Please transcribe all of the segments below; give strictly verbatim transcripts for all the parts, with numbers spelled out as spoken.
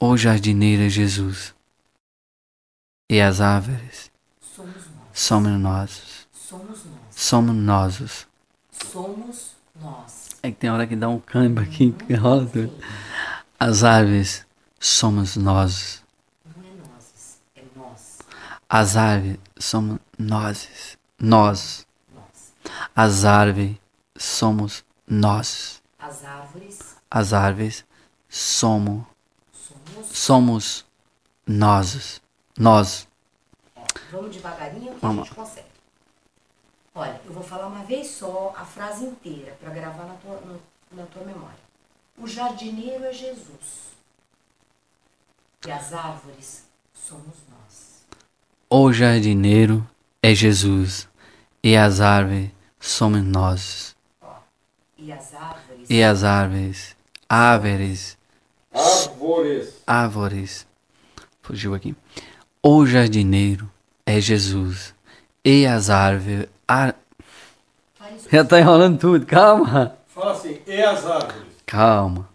O jardineiro é Jesus. E as árvores somos nós. somos nós. Somos nós. Somos nós. Somos nós. É que tem hora que dá um câmbio aqui, Uhum. que rola tudo. Sim. As árvores somos nós. Não é nós, é nós. As árvores somos nós. Nós. Nós. As árvores somos nós. As árvores As árvores somos somos. somos nós. Nós. Ó, vamos devagarinho que Vamos. a gente consegue. Olha, eu vou falar uma vez só a frase inteira para gravar na tua, no, na tua memória. O jardineiro é Jesus. E as árvores somos nós. O jardineiro é Jesus. E as árvores somos nós. Ó, e as árvores. E as árvores. Árvores. Árvores. Árvores. Fugiu aqui. O jardineiro é Jesus. E as árvores. Ar... Faz Já tá enrolando tudo, calma. Fala assim, e as árvores? Calma.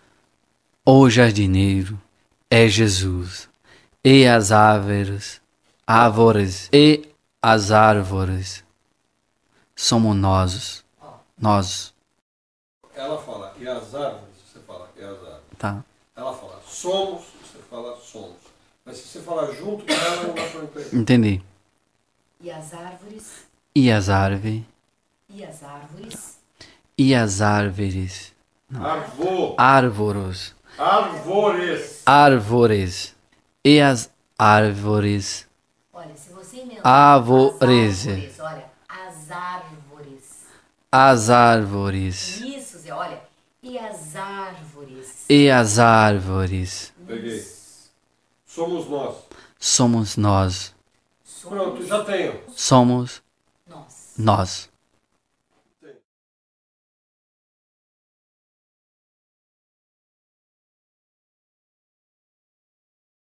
O jardineiro é Jesus. E as árvores. Árvores. E as árvores. Somos nós. Nós. Ela fala, e as árvores? Você fala, e as árvores. Tá. Ela fala, somos, você fala, somos. Mas se você falar junto com ela, não dá pra entender. Entendi. E as árvores. E as árvores. E as árvores. E as árvores. Arvo. Árvores. Árvores. Árvores. E as árvores. Olha, se você inventar. Árvores. As árvores, olha, as árvores. As árvores. Isso, Zé, olha. E as árvores. E as árvores. Peguei. Somos nós. Somos nós. Pronto, já tenho. Somos Nós. nós.